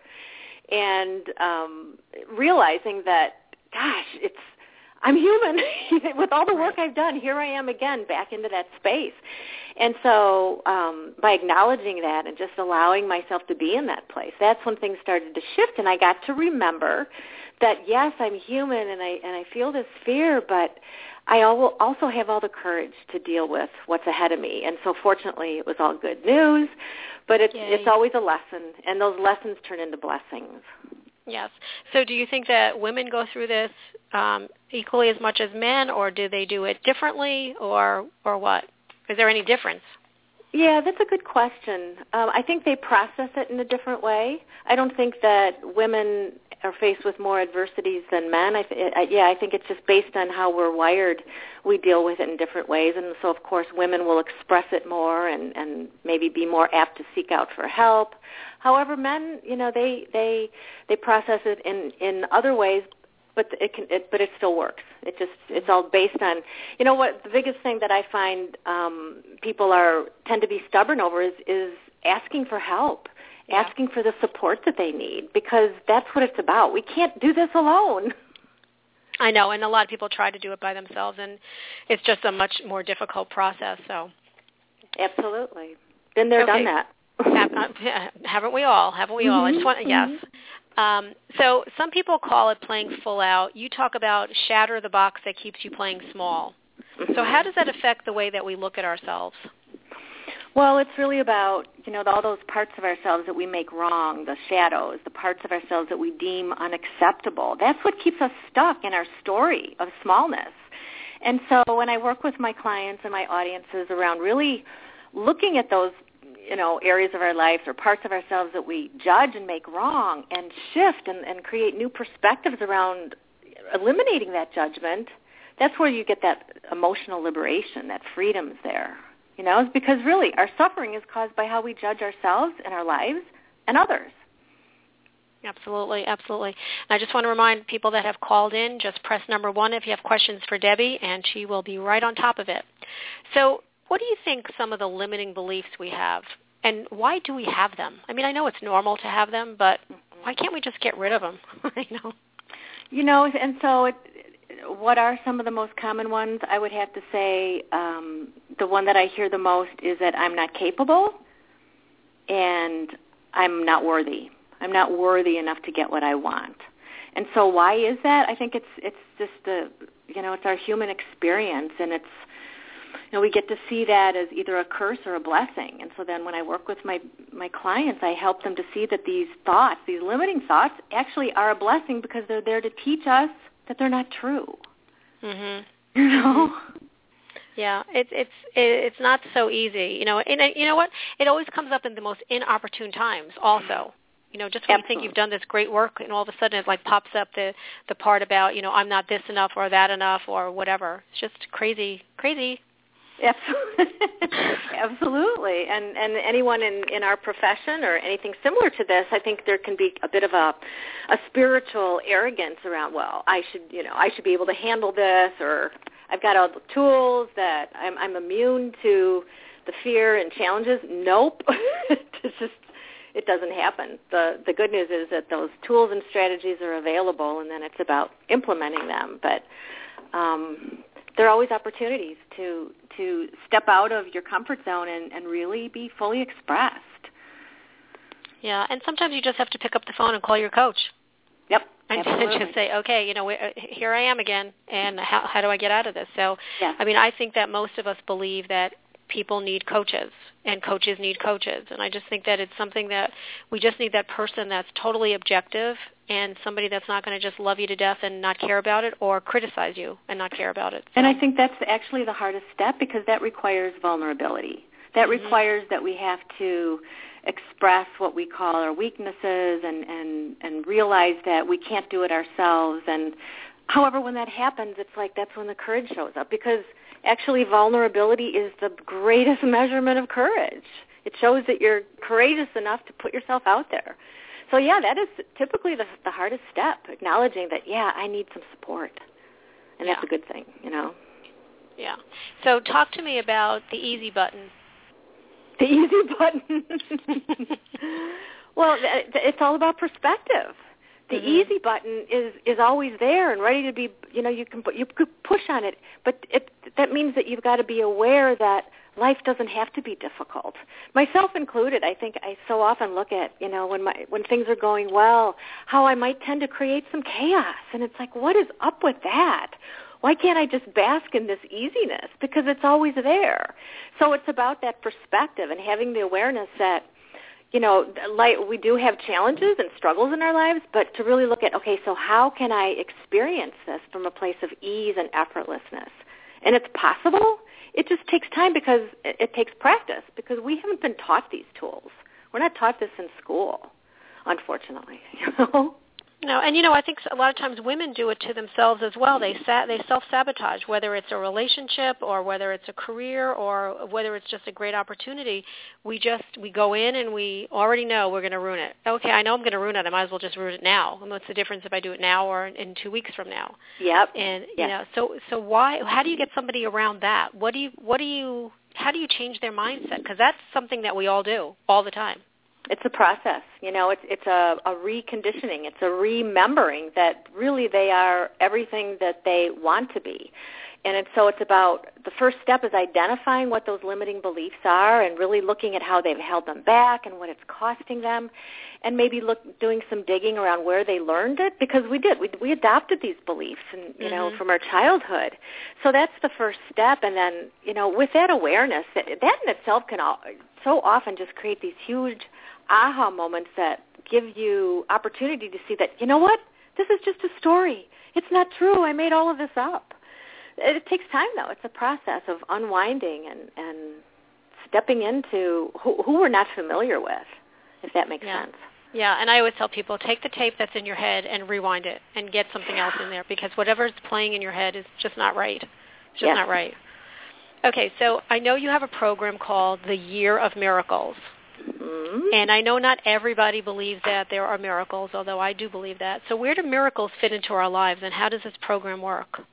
Speaker 9: And um, realizing that, gosh, it's I'm human. With all the work I've done, here I am again, back into that space. And so um, by acknowledging that and just allowing myself to be in that place, that's when things started to shift, and I got to remember that, yes, I'm human and I and I feel this fear, but I also have all the courage to deal with what's ahead of me. And so fortunately, it was all good news, but it's, it's always a lesson, and those lessons turn into blessings.
Speaker 2: Yes. So do you think that women go through this um, equally as much as men, or do they do it differently, or or what? Is there any difference?
Speaker 9: Yeah, that's a good question. Um, I think they process it in a different way. I don't think that women are faced with more adversities than men. I th- I, yeah, I think it's just based on how we're wired. We deal with it in different ways. And so, of course, women will express it more and, and maybe be more apt to seek out for help. However, men, you know, they they they process it in, in other ways, but it can it, but it still works. It just it's all based on, you know, what the biggest thing that I find um, people are tend to be stubborn over is is asking for help, yeah. asking for the support that they need, because that's what it's about. We can't do this alone.
Speaker 2: I know, and a lot of people try to do it by themselves, and it's just a much more difficult process. So,
Speaker 9: absolutely, been there,
Speaker 2: okay.
Speaker 9: done that.
Speaker 2: Have, uh, haven't we all? Haven't we all?
Speaker 9: Mm-hmm.
Speaker 2: I just want yes. Um, so some people call it playing full out. You talk about shatter the box that keeps you playing small. Mm-hmm. So how does that affect the way that we look at ourselves?
Speaker 9: Well, it's really about, you know, all those parts of ourselves that we make wrong, the shadows, the parts of ourselves that we deem unacceptable. That's what keeps us stuck in our story of smallness. And so when I work with my clients and my audiences around really looking at those, you know, areas of our lives or parts of ourselves that we judge and make wrong, and shift and, and create new perspectives around eliminating that judgment, that's where you get that emotional liberation, that freedom's there. You know, it's because really our suffering is caused by how we judge ourselves and our lives and others.
Speaker 2: Absolutely, absolutely. And I just want to remind people that have called in, just press number one if you have questions for Debbie, and she will be right on top of it. So what do you think some of the limiting beliefs we have, and why do we have them? I mean, I know it's normal to have them, but why can't we just get rid of them? you know,
Speaker 9: you know, and so it, what are some of the most common ones? I would have to say um, the one that I hear the most is that I'm not capable and I'm not worthy. I'm not worthy enough to get what I want. And so why is that? I think it's it's just the, you know, it's our human experience, and it's, you know, we get to see that as either a curse or a blessing. And so then when I work with my, my clients, I help them to see that these thoughts, these limiting thoughts, actually are a blessing because they're there to teach us that they're not true.
Speaker 2: Mhm.
Speaker 9: You know?
Speaker 2: Yeah, it's it's it's not so easy, you know. And you know what? It always comes up in the most inopportune times, also. You know, just when Absolutely. You think you've done this great work, and all of a sudden it like pops up the the part about, you know, I'm not this enough or that enough or whatever. It's just crazy, crazy.
Speaker 9: Absolutely. Absolutely. And and anyone in, in our profession or anything similar to this, I think there can be a bit of a a spiritual arrogance around, well, I should, you know, I should be able to handle this, or I've got all the tools that I'm I'm immune to the fear and challenges. Nope. It's just, it doesn't happen. The the good news is that those tools and strategies are available, and then it's about implementing them. But um there are always opportunities to to step out of your comfort zone and, and really be fully expressed.
Speaker 2: Yeah, and sometimes you just have to pick up the phone and call your coach.
Speaker 9: Yep,
Speaker 2: and
Speaker 9: absolutely.
Speaker 2: just say, okay, you know, here I am again, and how, how do I get out of this? So,
Speaker 9: yeah.
Speaker 2: I mean, I think that most of us believe that people need coaches, and coaches need coaches. And I just think that it's something that we just need that person that's totally objective and somebody that's not going to just love you to death and not care about it, or criticize you and not care about it. So.
Speaker 9: And I think that's actually the hardest step, because that requires vulnerability. That mm-hmm. requires that we have to express what we call our weaknesses and, and, and realize that we can't do it ourselves. And however, when that happens, it's like that's when the courage shows up, because actually vulnerability is the greatest measurement of courage. It shows that you're courageous enough to put yourself out there. So, yeah, that is typically the, the hardest step, acknowledging that, yeah, I need some support. And
Speaker 2: yeah.
Speaker 9: that's a good thing, you know.
Speaker 2: Yeah. So talk to me about the easy button.
Speaker 9: The easy button. Well, it's all about perspective. The mm-hmm. easy button is, is always there and ready to be, you know, you can you could push on it, but it, that means that you've got to be aware that life doesn't have to be difficult. Myself included, I think I so often look at, you know, when my when things are going well, how I might tend to create some chaos. And it's like, what is up with that? Why can't I just bask in this easiness? Because it's always there. So it's about that perspective and having the awareness that, you know, like we do have challenges and struggles in our lives, but to really look at, okay, so how can I experience this from a place of ease and effortlessness? And it's possible. It just takes time, because it, it takes practice, because we haven't been taught these tools. We're not taught this in school, unfortunately. You know?
Speaker 2: No, and you know, I think a lot of times women do it to themselves as well. They sa- they self-sabotage, whether it's a relationship or whether it's a career or whether it's just a great opportunity. We just, we go in and we already know we're going to ruin it. Okay, I know I'm going to ruin it. I might as well just ruin it now. And what's the difference if I do it now or in two weeks from now?
Speaker 9: Yep.
Speaker 2: And,
Speaker 9: yep.
Speaker 2: you know, so so why, how do you get somebody around that? What do you, what do you, how do you change their mindset? Because that's something that we all do all the time.
Speaker 9: It's a process, you know, it's it's a, a reconditioning, it's a remembering that really they are everything that they want to be. And it's, so it's about, the first step is identifying what those limiting beliefs are and really looking at how they've held them back and what it's costing them, and maybe look doing some digging around where they learned it, because we did. We, we adopted these beliefs, and you mm-hmm. know, from our childhood. So that's the first step. And then, you know, with that awareness, that, that in itself can all, so often just create these huge aha moments that give you opportunity to see that, you know what, this is just a story. It's not true. I made all of this up. It, it takes time, though. It's a process of unwinding and, and stepping into who, who we're not familiar with, if that makes
Speaker 2: yeah.
Speaker 9: sense.
Speaker 2: Yeah, and I always tell people, take the tape that's in your head and rewind it and get something else in there, because whatever's playing in your head is just not right. It's just
Speaker 9: yes.
Speaker 2: not right. Okay, so I know you have a program called The Year of Miracles.
Speaker 9: Mm-hmm.
Speaker 2: And I know not everybody believes that there are miracles, although I do believe that. So where do miracles fit into our lives, and how does this program work?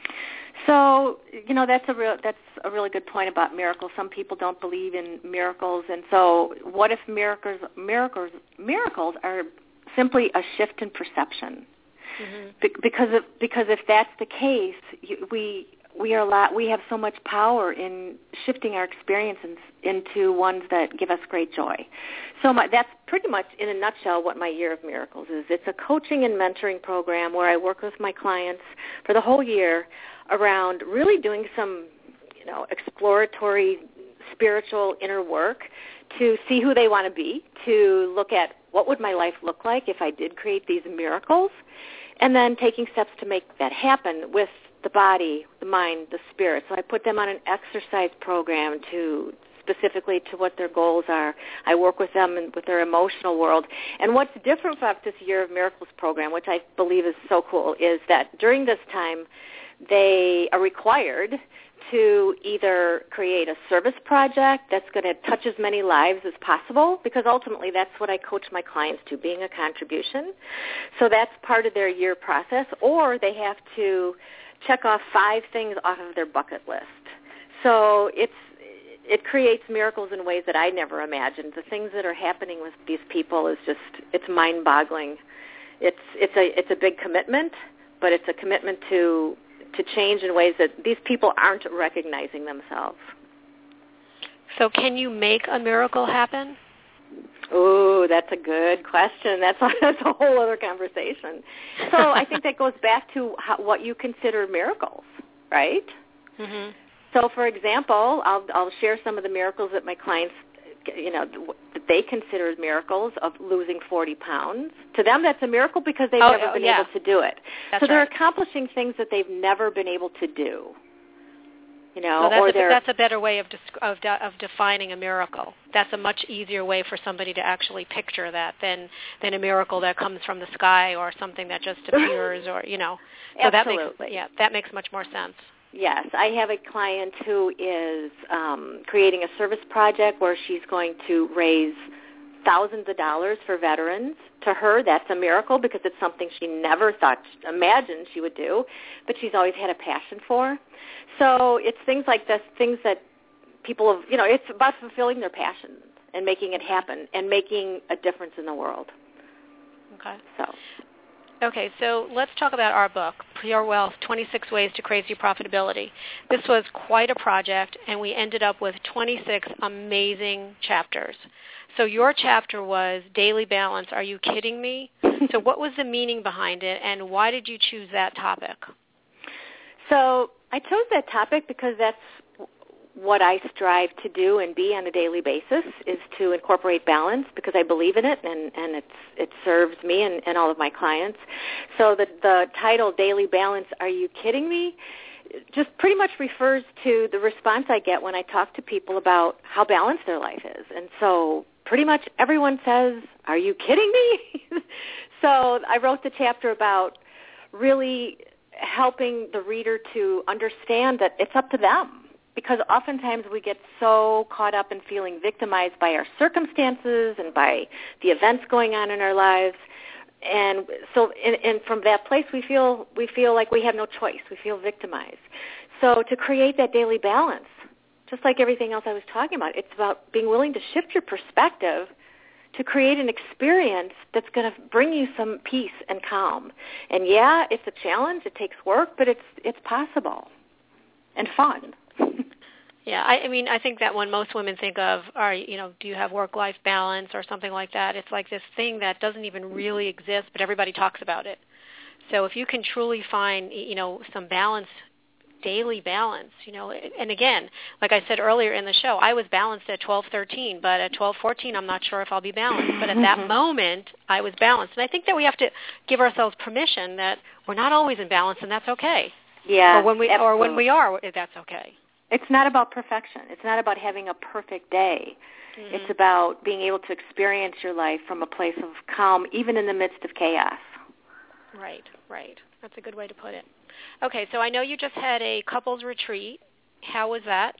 Speaker 9: So, you know, that's a real that's a really good point about miracles. Some people don't believe in miracles, and so what if miracles miracles miracles are simply a shift in perception?
Speaker 2: Mm-hmm.
Speaker 9: Be- because if, because if that's the case, you, we we are a lot, we have so much power in shifting our experiences into ones that give us great joy. So my, that's pretty much, in a nutshell, what my Year of Miracles is. It's a coaching and mentoring program where I work with my clients for the whole year around really doing some, you know, exploratory spiritual inner work to see who they want to be, to look at what would my life look like if I did create these miracles, and then taking steps to make that happen with the body, the mind, the spirit. So I put them on an exercise program to specifically to what their goals are. I work with them and with their emotional world. And what's different about this Year of Miracles program, which I believe is so cool, is that during this time they are required to either create a service project that's going to touch as many lives as possible, because ultimately that's what I coach my clients to, being a contribution. So that's part of their year process, or they have to check off five things off of their bucket list. So it's it creates miracles in ways that I never imagined. The things that are happening with these people is just, it's mind-boggling. It's it's a it's a big commitment, but it's a commitment to to change in ways that these people aren't recognizing themselves.
Speaker 2: So can you make a miracle happen?
Speaker 9: Oh, that's a good question. That's a, that's a whole other conversation. So I think that goes back to how, what you consider miracles, right?
Speaker 2: Mm-hmm.
Speaker 9: So, for example, I'll, I'll share some of the miracles that my clients, you know, that they consider miracles of losing forty pounds. To them, that's a miracle because they've
Speaker 2: oh,
Speaker 9: never
Speaker 2: oh,
Speaker 9: been
Speaker 2: yeah.
Speaker 9: able to do it.
Speaker 2: That's
Speaker 9: so they're
Speaker 2: right.
Speaker 9: accomplishing things that they've never been able to do. You know,
Speaker 2: so that's,
Speaker 9: or
Speaker 2: a,
Speaker 9: they're,
Speaker 2: that's a better way of, of of defining a miracle. That's a much easier way for somebody to actually picture that than than a miracle that comes from the sky or something that just appears, or you know. So
Speaker 9: Absolutely.
Speaker 2: That makes, yeah, that makes much more sense.
Speaker 9: Yes, I have a client who is um, creating a service project where she's going to raise thousands of dollars for veterans. To her, that's a miracle because it's something she never thought, imagined she would do, but she's always had a passion for. So it's things like this, things that people have, you know, it's about fulfilling their passion and making it happen and making a difference in the world.
Speaker 2: Okay.
Speaker 9: So.
Speaker 2: Okay, so let's talk about our book, Pure Wealth, twenty-six Ways to Crazy Profitability. This was quite a project, and we ended up with twenty-six amazing chapters. So your chapter was Daily Balance. Are you kidding me? So what was the meaning behind it, and why did you choose that topic?
Speaker 9: So I chose that topic because that's what I strive to do and be on a daily basis, is to incorporate balance because I believe in it, and, and it's, it serves me and, and all of my clients. So the, the title, Daily Balance, Are You Kidding Me?, just pretty much refers to the response I get when I talk to people about how balanced their life is. And so pretty much everyone says, are you kidding me? So I wrote the chapter about really helping the reader to understand that it's up to them. Because oftentimes we get so caught up in feeling victimized by our circumstances and by the events going on in our lives. And so and, and from that place we feel we feel like we have no choice. We feel victimized. So to create that daily balance, just like everything else I was talking about, it's about being willing to shift your perspective to create an experience that's going to bring you some peace and calm. And yeah, it's a challenge. It takes work, but it's it's possible and fun.
Speaker 2: Yeah, I, I mean, I think that when most women think of, are you know, do you have work-life balance or something like that, it's like this thing that doesn't even really exist, but everybody talks about it. So if you can truly find, you know, some balance, daily balance, you know, and again, like I said earlier in the show, I was balanced at twelve thirteen, but at twelve fourteen, I'm not sure if I'll be balanced. But at that moment, I was balanced. And I think that we have to give ourselves permission that we're not always in balance, and that's okay.
Speaker 9: Yeah,
Speaker 2: or when we
Speaker 9: absolutely.
Speaker 2: or when we are, that's okay.
Speaker 9: It's not about perfection. It's not about having a perfect day. Mm-hmm. It's about being able to experience your life from a place of calm, even in the midst of chaos.
Speaker 2: Right, right. That's a good way to put it. Okay, so I know you just had a couples retreat. How was that?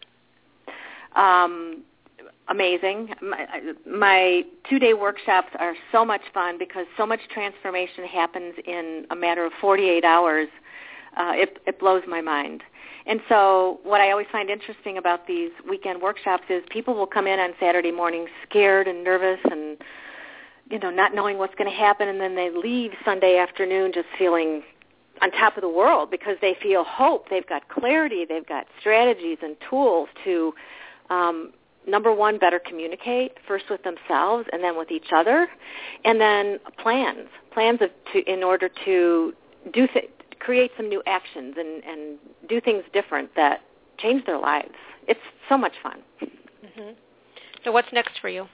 Speaker 9: Um, amazing. My, my two-day workshops are so much fun because so much transformation happens in a matter of forty-eight hours. Uh, it, it blows my mind. And so what I always find interesting about these weekend workshops is people will come in on Saturday morning scared and nervous and, you know, not knowing what's going to happen, and then they leave Sunday afternoon just feeling on top of the world because they feel hope. They've got clarity. They've got strategies and tools to, um, number one, better communicate, first with themselves and then with each other, and then plans, plans of to, in order to do th- create some new actions and, and do things different that change their lives. It's so much fun.
Speaker 2: Mm-hmm. So what's next for you?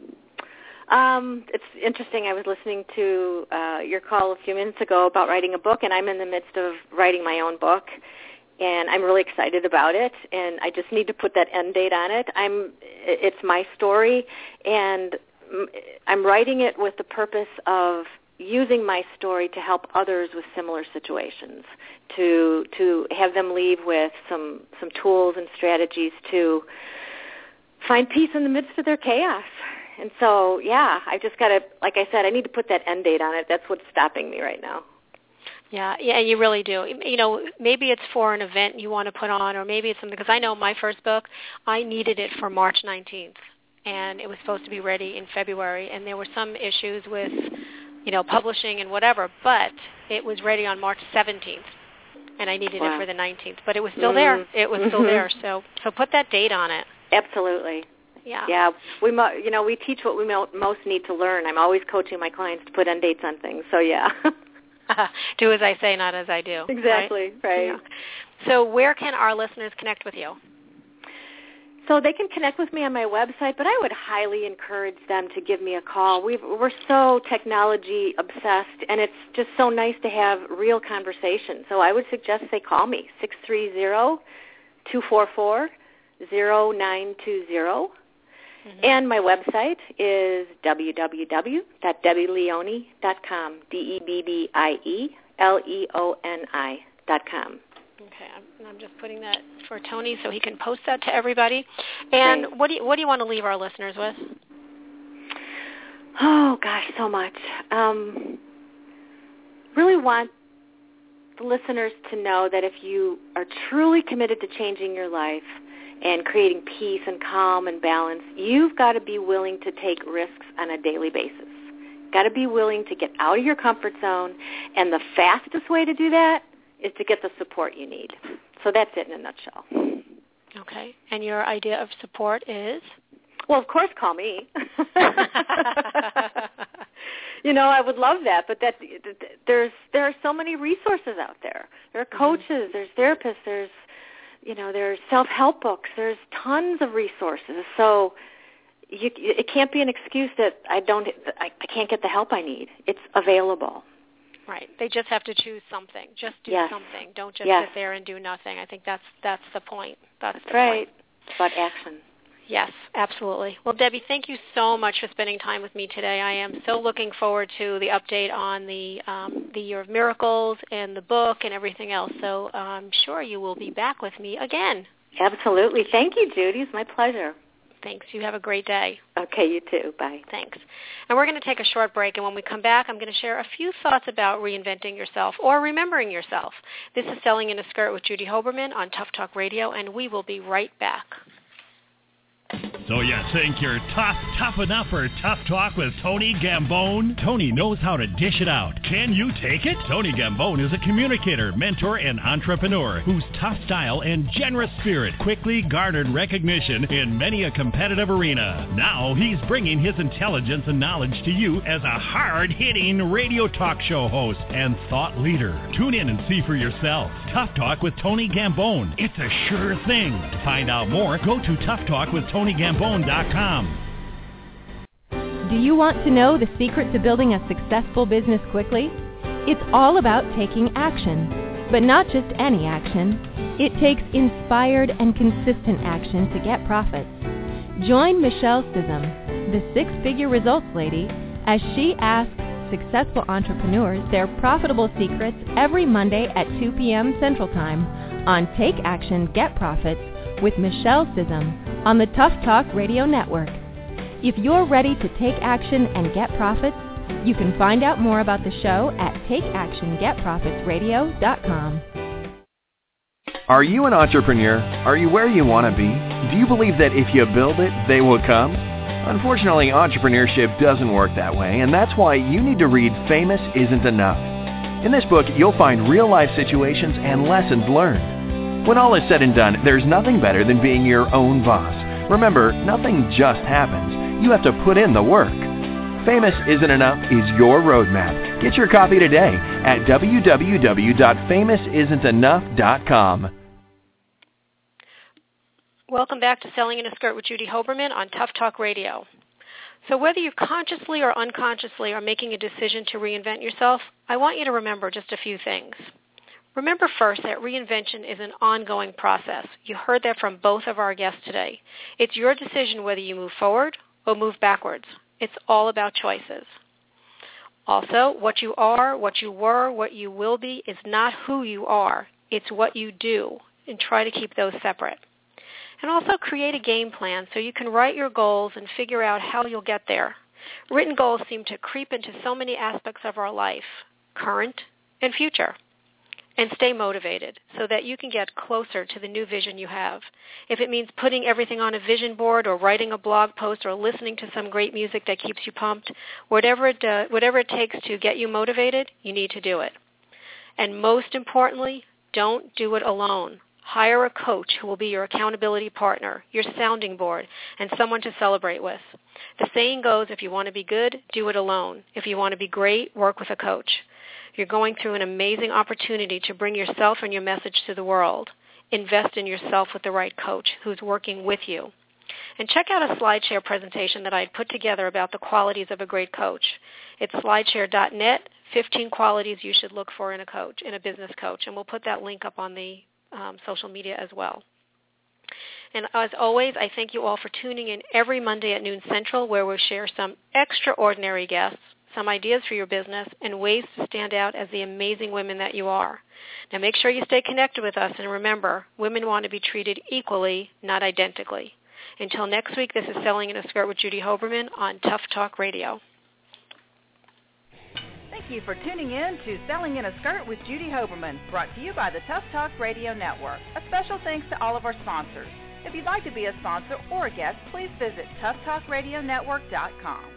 Speaker 9: Um, it's interesting. I was listening to uh, your call a few minutes ago about writing a book, and I'm in the midst of writing my own book, and I'm really excited about it, and I just need to put that end date on it. I'm, it's my story, and I'm writing it with the purpose of using my story to help others with similar situations, to to have them leave with some some tools and strategies to find peace in the midst of their chaos. And so, yeah, I just got to, like I said, I need to put that end date on it. That's what's stopping me right now.
Speaker 2: Yeah, yeah, you really do. You know, maybe it's for an event you want to put on, or maybe it's something, because I know my first book, I needed it for March nineteenth, and it was supposed to be ready in February, and there were some issues with, you know, publishing and whatever, but it was ready on March seventeenth, and I needed
Speaker 9: wow.
Speaker 2: it for the nineteenth, but it was still
Speaker 9: mm-hmm.
Speaker 2: there. It was still
Speaker 9: mm-hmm.
Speaker 2: there, so so put that date on it.
Speaker 9: Absolutely.
Speaker 2: Yeah.
Speaker 9: Yeah. We, mo- you know, we teach what we mo- most need to learn. I'm always coaching my clients to put end dates on things. So, yeah.
Speaker 2: Do as I say, not as I do.
Speaker 9: Exactly.
Speaker 2: Right.
Speaker 9: right.
Speaker 2: Yeah. So where can our listeners connect with you?
Speaker 9: So they can connect with me on my website, but I would highly encourage them to give me a call. We've, we're so technology obsessed, and it's just so nice to have real conversation. So I would suggest they call me, six three zero, two four four, zero nine two zero. Mm-hmm. And my website is w w w dot debbie leoni dot com, D E B B I E L E O N I dot com.
Speaker 2: Okay, I'm, I'm just putting that for Tony so he can post that to everybody. And
Speaker 9: Great.
Speaker 2: what do you, what do you want to leave our listeners with?
Speaker 9: Oh, gosh, so much. Um, really want the listeners to know that if you are truly committed to changing your life and creating peace and calm and balance, you've got to be willing to take risks on a daily basis. Got to be willing to get out of your comfort zone, and the fastest way to do that is to get the support you need. So that's it in a nutshell.
Speaker 2: Okay. And your idea of support is?
Speaker 9: Well, of course, call me. You know, I would love that, but that there's there are so many resources out there. There are coaches, mm-hmm. there's therapists, there's you know, there's self-help books, there's tons of resources. So you, it can't be an excuse that I don't, I, I can't get the help I need. It's available.
Speaker 2: Right. They just have to choose something. Just do
Speaker 9: yes.
Speaker 2: something. Don't just
Speaker 9: yes.
Speaker 2: sit there and do nothing. I think that's that's the point. That's,
Speaker 9: that's
Speaker 2: the
Speaker 9: right.
Speaker 2: point.
Speaker 9: It's about action.
Speaker 2: Yes, absolutely. Well, Debbie, thank you so much for spending time with me today. I am so looking forward to the update on the um, the Year of Miracles and the book and everything else. So I'm sure you will be back with me again.
Speaker 9: Absolutely. Thank you, Judy. It's my pleasure.
Speaker 2: Thanks. You have a great day.
Speaker 9: Okay, you too. Bye.
Speaker 2: Thanks. And we're going to take a short break, and when we come back, I'm going to share a few thoughts about reinventing yourself or remembering yourself. This is Selling in a Skirt with Judy Hoberman on Tough Talk Radio, and we will be right back.
Speaker 10: So you think you're tough, tough enough for Tough Talk with Tony Gambone? Tony knows how to dish it out. Can you take it? Tony Gambone is a communicator, mentor, and entrepreneur whose tough style and generous spirit quickly garnered recognition in many a competitive arena. Now he's bringing his intelligence and knowledge to you as a hard-hitting radio talk show host and thought leader. Tune in and see for yourself. Tough Talk with Tony Gambone. It's a sure thing. To find out more, go to Tough Talk with Tony Gambone dot com.
Speaker 11: Do you want to know the secret to building a successful business quickly? It's all about taking action, but not just any action. It takes inspired and consistent action to get profits. Join Michelle Sissom, the six-figure results lady, as she asks successful entrepreneurs their profitable secrets every Monday at two p.m. Central Time on Take Action, Get Profits with Michelle Sissom on the Tough Talk Radio Network. If you're ready to take action and get profits, you can find out more about the show at take action get profits radio dot com.
Speaker 12: Are you an entrepreneur? Are you where you want to be? Do you believe that if you build it, they will come? Unfortunately, entrepreneurship doesn't work that way, and that's why you need to read Famous Isn't Enough. In this book, you'll find real-life situations and lessons learned. When all is said and done, there's nothing better than being your own boss. Remember, nothing just happens. You have to put in the work. Famous Isn't Enough is your roadmap. Get your copy today at w w w dot famous isn't enough dot com.
Speaker 2: Welcome back to Selling in a Skirt with Judy Hoberman on Tough Talk Radio. So whether you consciously or unconsciously are making a decision to reinvent yourself, I want you to remember just a few things. Remember first that reinvention is an ongoing process. You heard that from both of our guests today. It's your decision whether you move forward or move backwards. It's all about choices. Also, what you are, what you were, what you will be is not who you are. It's what you do, and try to keep those separate. And also create a game plan so you can write your goals and figure out how you'll get there. Written goals seem to creep into so many aspects of our life, current and future. And stay motivated so that you can get closer to the new vision you have. If it means putting everything on a vision board or writing a blog post or listening to some great music that keeps you pumped, whatever it, uh, whatever it takes to get you motivated, you need to do it. And most importantly, don't do it alone. Hire a coach who will be your accountability partner, your sounding board, and someone to celebrate with. The saying goes, if you want to be good, do it alone. If you want to be great, work with a coach. You're going through an amazing opportunity to bring yourself and your message to the world. Invest in yourself with the right coach who's working with you. And check out a SlideShare presentation that I put together about the qualities of a great coach. It's slideshare dot net, fifteen qualities you should look for in a coach, in a business coach. And we'll put that link up on the um, social media as well. And as always, I thank you all for tuning in every Monday at noon Central, where we'll share some extraordinary guests, some ideas for your business, and ways to stand out as the amazing women that you are. Now make sure you stay connected with us, and remember, women want to be treated equally, not identically. Until next week, this is Selling in a Skirt with Judy Hoberman on Tough Talk Radio.
Speaker 1: Thank you for tuning in to Selling in a Skirt with Judy Hoberman, brought to you by the Tough Talk Radio Network. A special thanks to all of our sponsors. If you'd like to be a sponsor or a guest, please visit tough talk radio network dot com.